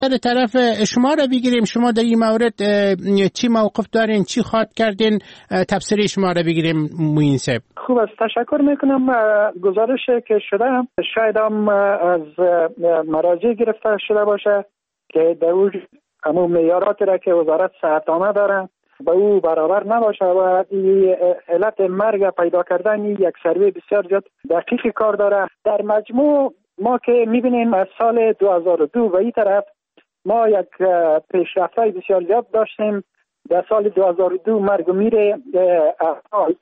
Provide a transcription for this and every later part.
در طرف شما را بگیریم، شما در این مورد چی موقف دارین، چی خواد کردین، تفسیر شما را بگیریم موین صاحب. خوب است، تشکر میکنم. گزارش که شده شاید هم از مراجع گرفته شده باشه که در اون همون معیارات را که وزارت صحت عامه داره به او برابر نباشه و علت مرگ پیدا کردن یک سروی بسیار زیاد دقیق کار داره. در مجموع ما که میبینیم از سال 2002 و این طرف ما یک پیشرفت‌های بسیار زیاد داشتیم. در سال 2002 مرگ و میر اطفال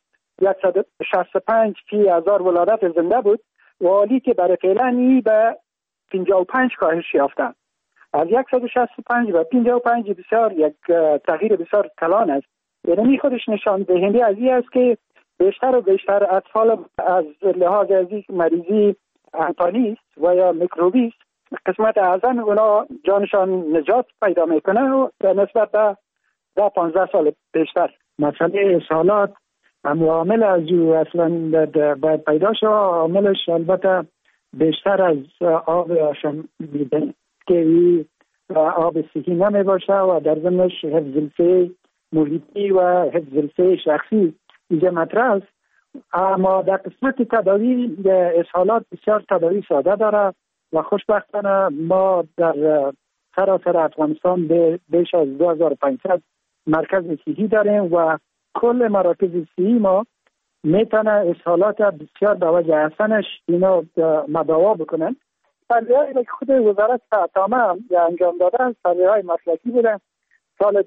165,000 ولادت زنده بود و حالی که برای فعلا این به 55 کاهش یافتند. از 165 و 55 بسیار یک تغییر بسیار کلان است. یعنی خودش نشان دهنده از این است که بیشتر و بیشتر اطفال از لحاظ از مریضی انتانیست و یا میکروبی است قسمت اعظم اونا جانشان نجات پیدا میکنه و در نسبت به 15 سال پیشتر. مسئله اسهالات هم عامل از او اصلا باید پیدا شد. عاملش البته بیشتر از آب آشامیدنی که آب صحی نمی باشه و در ضمنش حفظ الصحه محیطی و حفظ الصحه شخصی اینجا مطرح است. اما در قسمت تداوی اسهالات بسیار تداوی ساده داره و خوشبختانه ما در سراسر افغانستان بیش از 2500 مرکز صحی داریم و کل مراکز صحی ما میتونه اسهالات بسیار به وجه حسنش اینا مداوا بکنن. سروی‌هایی که خود وزارت صحت عامه انجام داده سروی‌های مسلکی بودن. سال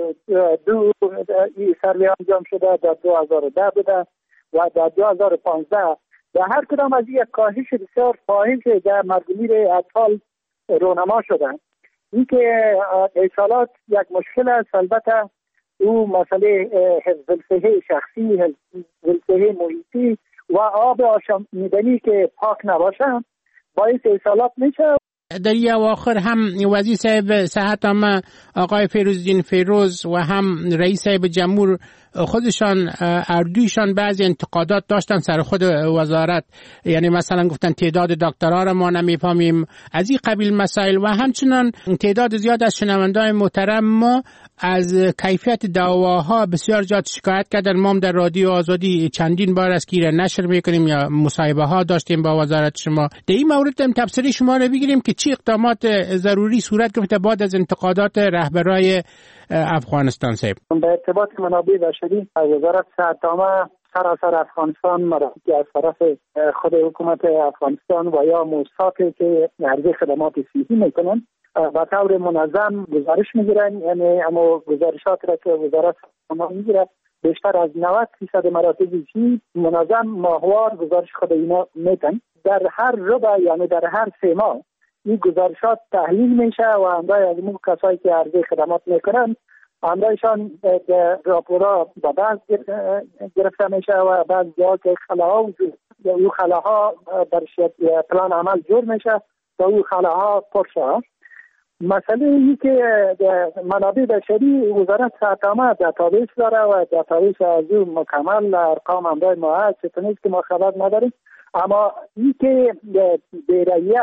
2002 این سروی انجام شده، در 2010 بوده و در 2015 در هر کدام از یک کاهش بسیار فاحش در مرگ و میر اطفال رونما شدن. این که اسهالات یک مشکل است، البته او مسئله حفظ الصحه شخصی، حفظ الصحه محیطی و آب آشامیدنی که پاک نباشه باعث اسهالات میشه. در این اواخر هم وزیر صاحب صحت عامه آقای فیروزالدین فیروز و هم رئیس صاحب جمهور خودشان اردویشان بعضی انتقادات داشتن سر خود وزارت، یعنی مثلا گفتن تعداد دکترها را ما نمیفهمیم، از این قبیل مسائل و همچنان تعداد زیاد از شنوندگان محترم ما از کیفیت دواها بسیار زیاد شکایت کردن. ما هم در رادیو آزادی چندین بار از کی نشر میکنیم یا مصاحبه ها داشتیم با وزارت شما. در این مورد هم تفسیر شما را بگیریم که چی اقدامات ضروری صورت گرفته بعد از انتقادات رهبرای افغانستان صاحب. به ارتباط منابع بشری وزارت صحت عامه سراسر افغانستان مرافقی از طرف خود حکومت افغانستان و یا موسساتی که عرضه خدمات صحی میکنن به طور منظم گزارش میگیرن. یعنی اما گزارشات را که وزارت صحت عامه میگیره بیشتر از 90% مراکز صحی منظم ماهوار گزارش خود اینا میتن. در هر ربع یعنی در هر 3 ماه این گزارشات تحلیل میشه و همراه از اون کسایی که عرضه خدمات میکنن همراهشان راپورا به بعض گرفته میشه و بعض جاها که خلاها وجود او خلاها در پلان عمل جور میشه و او خلاها پر شد. مسئله این که منابع بشری وزارت صحت عامه دیتابیس داره و دیتابیس از او مکمل ارقام همراه ما هست چطوریست که ما خبر نداریم. اما این که بیرایه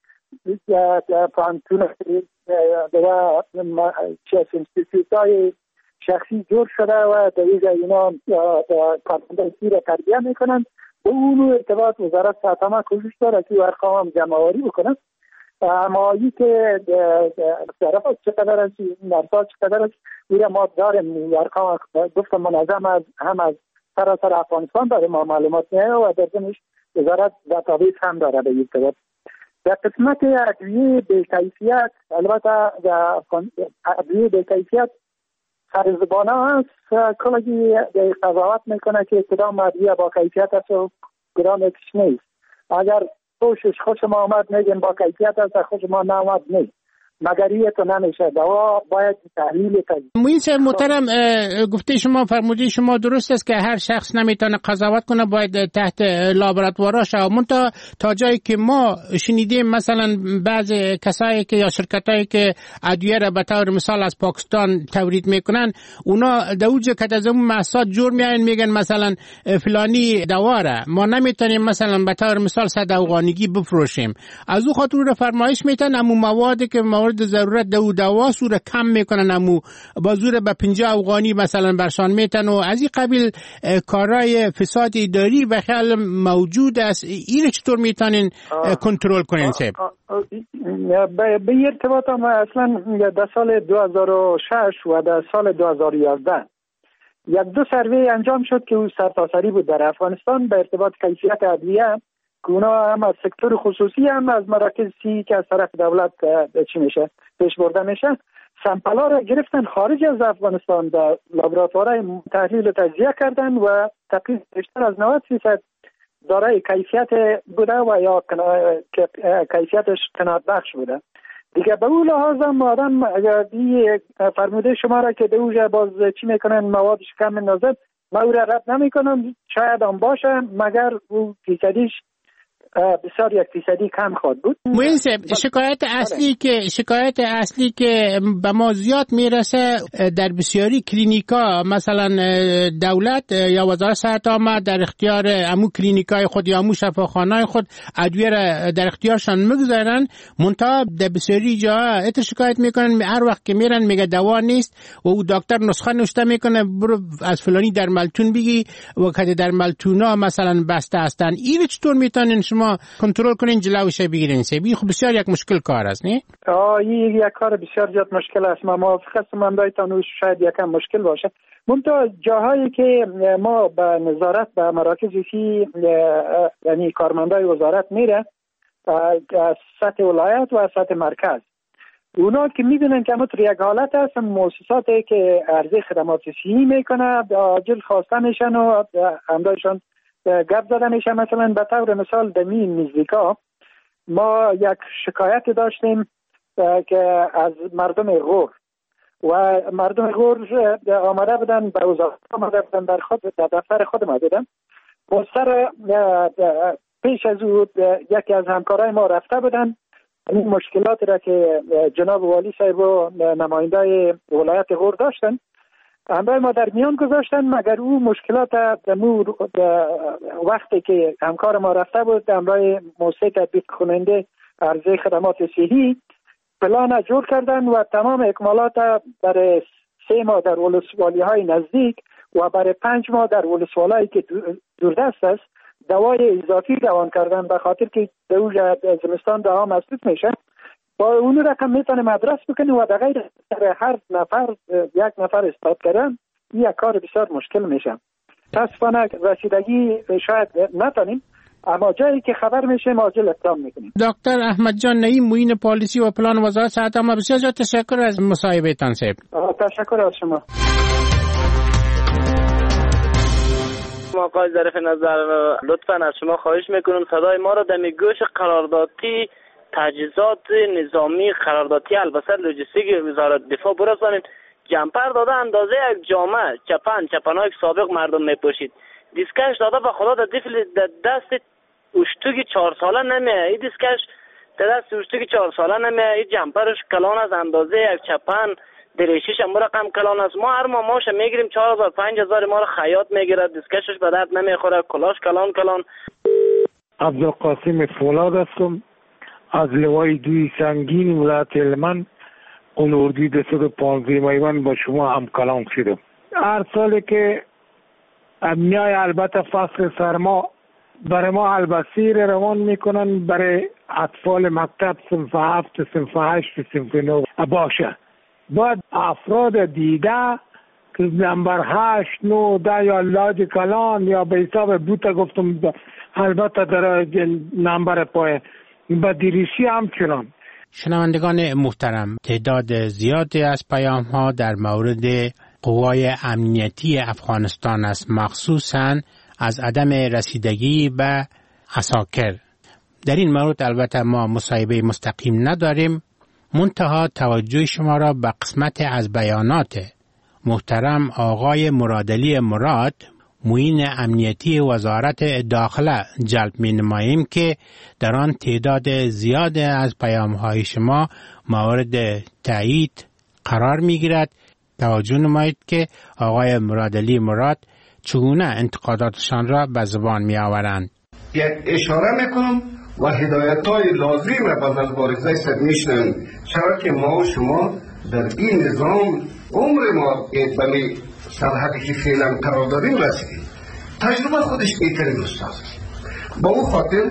پانتون و انستیتوت‌های شخصی جور شده و در اینا کارمندان را تربیه میکنن به اون ارتباط وزارت صحت عامه کوشش داره که ارقام هم جمع‌آوری بکنه. اما این که صرفات چقدر است، نرسات چقدر است، این ما داریم ارقام گفتم منظم هم از سراسر افغانستان داره ما معلومات نه و در ضمنش وزارت دیتابیس هم داره به ارتباط. در قسمت ادویه بی‌کیفیت البته ادویه بی‌کیفیت سرزبانه هست، کلی قضاوت میکنه که کدام ادویه با کیفیت است و کدام اکش نیست. اگر خوش ما آمد میگن با کیفیت است، خوش ما نامد نیست، مگریه تو نمیشه. دوا باید تحلیل کنید. موین صاحب محترم گفته شما فرموده شما درست است که هر شخص نمیتونه قضاوت کنه، باید تحت لابراتوارا شه. منتها تا جایی که ما شنیدیم مثلا بعض کسایی که یا شرکتایی که ادویه را به طور مثال از پاکستان تولید میکنن اونا دوجه که از اون محصولات جور میارن میگن مثلا فلانی دوا را ما نمیتونیم مثلا به طور مثال 100 افغانیگی بفروشیم، از اون خاطر رو فرمایش میتن اما موادی که مورد مورد ضرورت دوا سور کم میکنن امو با زور به 50 افغانی مثلا برشان میتن و از این قبیل کارهای فساد اداری و خیال موجود است. این چطور میتونین کنترل کنین صاحب؟ به ارتباط ما اصلا در سال 2006 و در سال 2011 دو سروی انجام شد که او سرتاسری بود در افغانستان به ارتباط کیفیت ادویه که اونا هم از سکتور خصوصی هم از مراکز سی که از طرف دولت پیش برده میشه سمپلا را گرفتن خارج از افغانستان در لابراتوارهای تحلیل و تجزیه کردن و تقریبا بیشتر از 90% دارای کیفیت بوده و یا کیفیتش قناعت بخش بوده. دیگه به اون لحاظ هم آدم فرموده شما را که دوجه باز چی میکنن موادش کم نازد ما او را رد نمی کنم شاید هم باشه مگر او فیصدیش بسیار 1% کم خواهد بود. موین صاحب شکایت اصلی که به ما زیاد میرسه در بسیاری کلینیکا مثلا دولت یا وزارت صحت عامه در اختیار امو کلینیکای خود یا امو شفاخانه‌های خود ادویه را در اختیارشان میگذارن منتها در بسیاری جاها شکایت میکنن هر وقت که میرن میگه دوا نیست و او دکتر نسخه نوشته میکنه برو از فلانی در ملتون بگی و که در ملتونا مثلا بسته هستن. این چطور میتونین شما کنترل کنین جلوش بگیرین؟ سبی خب بسیار یک مشکل کار است نه؟ این یک کار بسیار زیاد مشکل است. ما موافق هستم اندایتان شاید یکم مشکل باشه. منتها جاهایی که ما به نظارت به مراکز فی یعنی کارمندای وزارت میره از سطح ولایت و از سطح مرکز اونا که میدونن که همونطور یک حالت هست مؤسساتی که عرضه خدمات صحی میکنه عاجل خواسته میشن و همدایشان گپ زده میشه. مثلا به طور مثال دمی نزدیکا ما یک شکایت داشتیم که از مردم غور و مردم غور آمده بودن به وزارت آمده بودن در دفتر خود ما بودن مستر پیش از او یکی از همکارای ما رفته بودن این مشکلات را که جناب والی صاحب و نماینده ولایت غور داشتن همراه ما در میان گذاشتن مگر او مشکلات وقتی که همکار ما رفته بود همراه موسسه تطبیق کننده عرضه خدمات صحی پلان جور کردن و تمام اکمالات برای 3 ماه در ولسوالی های نزدیک و برای 5 ماه در ولسوالی که دوردست است دوای اضافی روان کردن به خاطر که دوجه زمستان دوا مصرف میشه با اون رقم میتونه مدرس بکنه و در غیر هر نفر یک نفر استاد کردن یک کار بسیار مشکل میشه. متاسفانه رسیدگی شاید نتونیم اما جایی که خبر میشه عاجل اقدام میکنیم. دکتر احمد جان نعیم معین پالیسی و پلان وزارت صحت عامه بسیار زیاد تشکر از مصاحبهتان صاحب. تشکر از شما. آقای ظریف نظر لطفا از شما خواهش میکنم صدای ما را در گوش قراردادی تجهیزات نظامی قراردادی البته لوجستیک وزارت دفاع برسانید. جمپر داده اندازه یک جامعه چپن‌های سابق مردم میپوشید. دیسکش داده به خدا در دست اشتوگی 4 ساله نمیه. این دیسکش در دست اشتوگی 4 ساله نمیه. این جمپرش کلان از اندازه یک چپن دریشیش هم رقم کلان است. ما هر ماه ماشه میگیریم 4000 5000 ما رو خیاط میگیره دیسکشش به درد نمیخوره کلاش کلان. عبدالقاسم فولاد هستم از لوای دوی سنگین ولایت هلمند اردی 215 میوان با شما هم کلام شدم. هر سالی که میای البته فصل سرما برای ما البسیر روان میکنن برای اطفال مکتب صنف 7 صنف 8 صنف 9 باشه باید افراد دیگه که نمبر 8 9 10 یا لاج کلان یا به حساب بوتا گفتم البته در نمبر پای با دیریشی همچنان. شنوندگان محترم تعداد زیادی از پیام ها در مورد قوای امنیتی افغانستان است مخصوصاً از عدم رسیدگی به عساکر. در این مورد البته ما مصاحبه مستقیم نداریم منتها توجه شما را به قسمت از بیانات محترم آقای مرادعلی مراد معین امنیتی وزارت داخله جلب می نماییم که در آن تعداد زیاد از پیام‌های شما مورد تایید قرار می گیرد. توجه نمایید که آقای مرادعلی مراد چگونه انتقاداتشان را به زبان می آورند. یک اشاره میکنم و هدایت‌های لازم را به مبارزه سر میشنن. چرا که ما و شما در این نظام عمر ما به سرحدی که فعلا قرار داریم رسیدیم. تجربه خودش بهترین استاد. با اون خاطر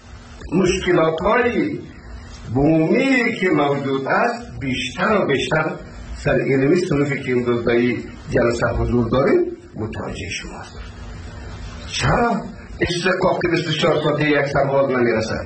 مشکلات‌های بومی که موجود است بیشتر و بیشتر سر علمی صنفی که امروز در این جلسه حضور داریم متوجه شماست. چرا استحقاق 24 ساعته یک سرباز نمیرسد؟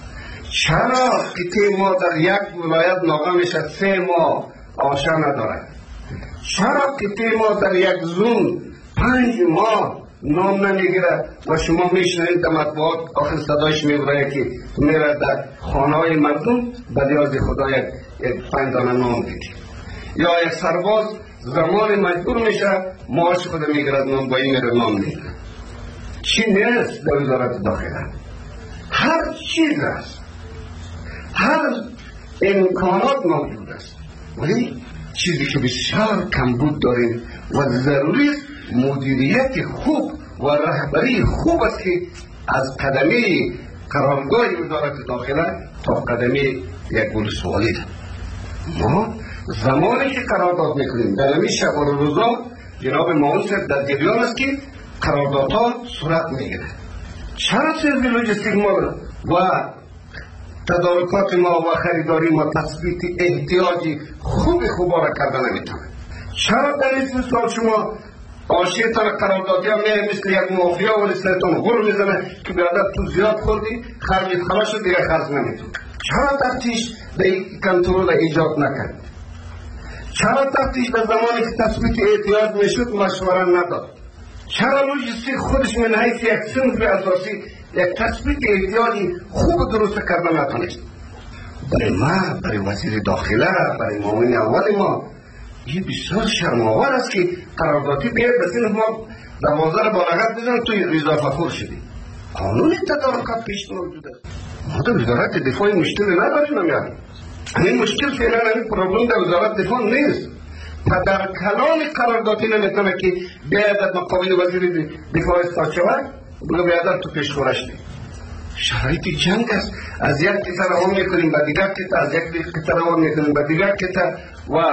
چرا قطعه ما در یک ولایت ناقه میشد 3 ماه آشا ندارد؟ چرا قطعه ما در یک زون 5 ماه نام نمیگیره و شما میشنید در مطبوعات آخر صدایش میبره که میره در خانه های مردم بدیاز خدا یک 5 دانه نام دیدی؟ یا یک سرباز زمان مجبور میشه معاش خود میگیرد نام با این میره نام میگیره. چی نیست در وزارت داخله؟ هر چیز است، هر امکانات موجود است، ولی چیزی که بسیار کمبود داریم و ضروری مدیریت خوب و رهبری خوب است که از قدمی قرارگاه وزارت داخله تا قدمی یک ولسوالی. ما زمانی که قرارداد میکنیم در همین شب و روزا جناب معاون صاحب در جریان است که قراردادها صورت میگیره. چرا سروی لوجستیک ما و تدارکات ما و خریداری ما تثبیت احتیاجی خوبا را کرده نمیتونه؟ چرا در این سال شما آشیتان قراردادی هم میره مثل یک مافیا ولی سرتون غر میزنه که برادر تو زیاد خوردی خرجت خلاص شد دیگه خرج نمیتون؟ چرا تفتیش به کنترل ایجاد نکرد؟ چرا تفتیش در زمانی که تثبیت احتیاج میشد مشوره نداد؟ چرا لوجستیک خودش من حیث یک صنف اساسی یک تثبیت احتیاجی خوب درست کردن نتونست؟ برای ما، برای وزیر داخله، برای معاون اول ما این بسیار شرم‌آور است که قراردادی بیاید به صنف ما 12 با لغت بزن توی اضافه خور شدیم. قانون تدارکات پیش موجود است. ما در وزارت دفاع مشکل نداریم نمیاد. این مشکل فعلا این پروبلم در وزارت دفاع نیست. پدر کلام قراردادی نمیتونه که بیاید در مقابل وزیر دفاع استاد شود بگه بیاید تو پیش خورش دیم. شرایط جنگ است. از یک قطعه روان میکنیم به دیگر قطعه، از یک قطعه روان میکنیم به دیگر قطعه و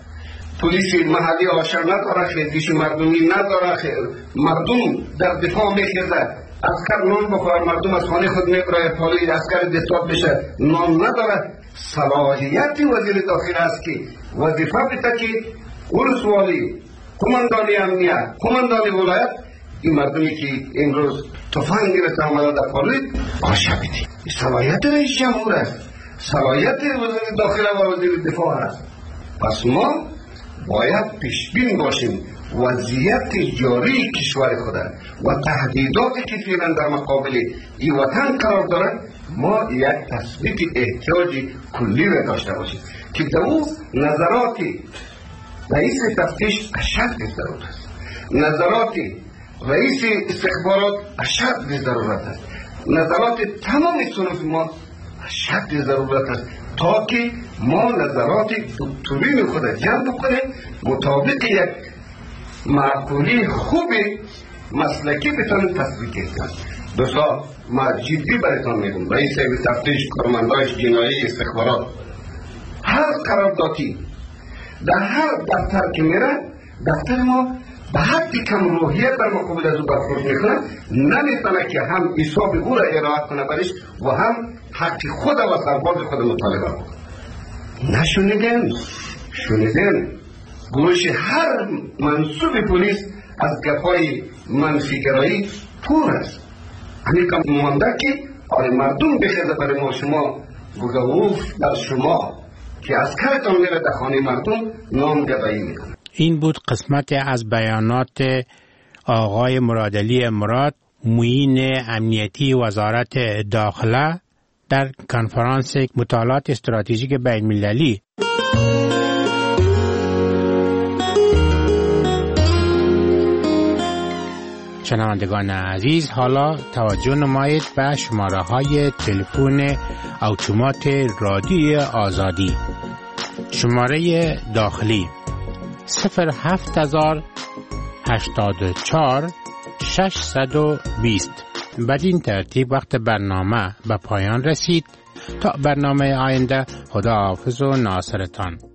پلیس محلی آشر نداره، خیزیش مردمی نداره، مردم در دفاع میخیزه، اسکر نان بخواه، مردم از خانه خود میبره، پالی اسکر دستات بشه، نان نداره. صلاحیت وزیر داخل است که وظیفه بده که ولسوالی، قماندانی امنیت، قماندانی ولایت این مردمی که امروز تفنگ گرفته آمده در پالی آشا بدی. صلاحیت رئیس جمهور است، صلاحیت وزیر داخل و وزیر دفاع است. پس ما باید پیشبین باشیم وضعیت جاری کشور خود و تهدیداتی که فعلا در مقابل این وطن قرار دارد ما یک تثبیت احتیاجی کلی را داشته باشیم که در اون نظرات رئیس تفتیش اشد ضرورت است، نظرات رئیس استخبارات اشد ضرورت است، نظرات تمام صنف ما اشد ضرورت است تا که ما نظرات دکترین خود جمع بکنیم مطابق یک معقولی خوب مسلکی بتانیم تثبیت کنیم. دوستا ما جدی براتون میگم، رئیس تفتیش، کارمندانش جنایی استخبارات، هر قراردادی در هر دفتر که میره دفتر ما به حد کم روحیت در مقابل از او برخورد میکنه، نمیتونه که هم حساب او را ارائه کنه برش و هم حق خود و سرباز خود مطالبه کنه. نشونیدن گوش هر منصوب پلیس از گپای منفیگرایی پور است. همین کم مانده که مردم بخیزه برای ما شما بگوف در شما که از کارتان میره در خانه مردم نام گدایی میکنه. این بود قسمت از بیانات آقای مرادعلی مراد، معین امنیتی وزارت داخله در کنفرانس مطالعات استراتژیک بین المللی. شنوندگان عزیز، حالا توجه نمایید به شماره های تلفن اتومات رادیوی آزادی. شماره داخلی 07084 620 بدین ترتیب وقت برنامه به پایان رسید. تا برنامه آینده، خداحافظ و ناصرتان.